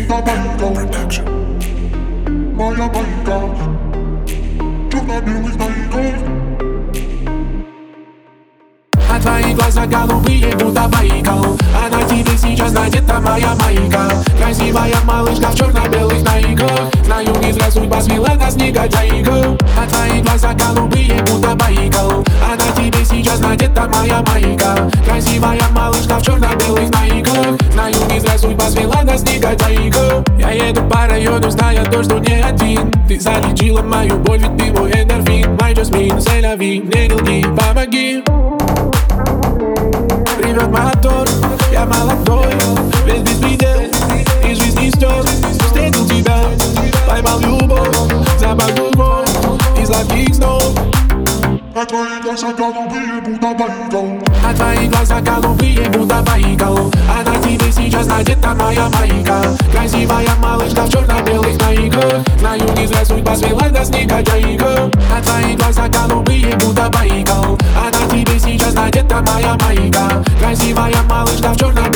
будто байка, моя байка, черно-белых тайгах. А твои глаза голубые, будто Байкал, а на тебе сейчас надета моя майка. Красивая малышка в черно-белых тайгах. Знаю, не зря судьба свела нас, негодяйка. А твои глаза голубые, будто Байкал, а на тебе сейчас надета моя майка. Красивая малышка в черно-белых тайгах. Знаю, не зря судьба свела нас, негодяйка. Я еду по району, зная то, что не один. Ты залечила мою боль, ведь ты мой эндорфин. Мой Джасмин, селяви, не лги, помоги. Ревет мотор, я молодой, весь беспредел из жизни стер. Встретил тебя, поймал любовь, запах другой из сладких снов. А твои глаза голубые, будто байкал, А твои глаза голубые, будто Байкал, а на тебе сейчас надета моя майка. Красивая малышка в черно-белых тайгах. Знаю, не зря судьба свела нас, негодяйка. А твои глаза голубые, будто Байкал, а на тебе сейчас надета моя майка. Красивая малышка в черно-белых